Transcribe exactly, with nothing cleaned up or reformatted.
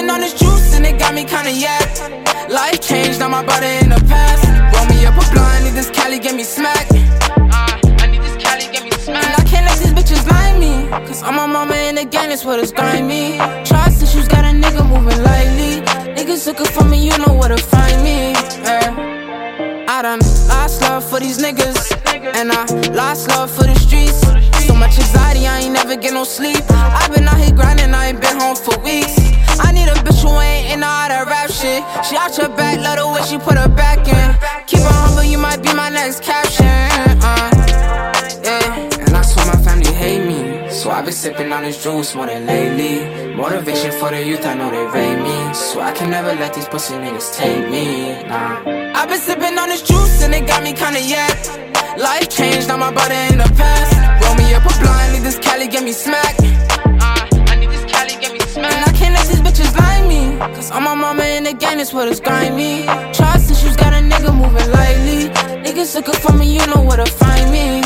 on this juice and it got me kinda yacked. Life changed, now my brother in the past. Roll me up a blunt, need this Cali, get me smacked. uh, I need this Cali, get me smacked. And I can't let these bitches lie me, cause I'm a mama in the game, that's what it's got me. Trust issues, got a nigga moving lightly. Niggas looking for me, you know where to find me. yeah. I done lost love for these niggas, and I lost love for the streets. So much anxiety, I ain't never get no sleep. I've been out here grinding, I ain't been home for weeks. I need a bitch who ain't in all that rap shit. She out your back, love the way she put her back in. Keep her humble, you might be my next caption. uh, Yeah, and I saw my family hate me, so I've been sipping on this juice more than lately. Motivation for the youth, I know they rate me, so I can never let these pussy niggas take me, nah. I've been sipping on this juice and it got me kinda yacked. Life changed, now my brother in the past. Roll me up a blunt, need this Cali, get me smacked. uh, I need this Cali, get me smacked. And I can't let these bitches lie me, cause I'm a mama in the game, that's what it's got me. Trust issues, got a nigga moving lightly. Niggas looking for me, you know where to find me.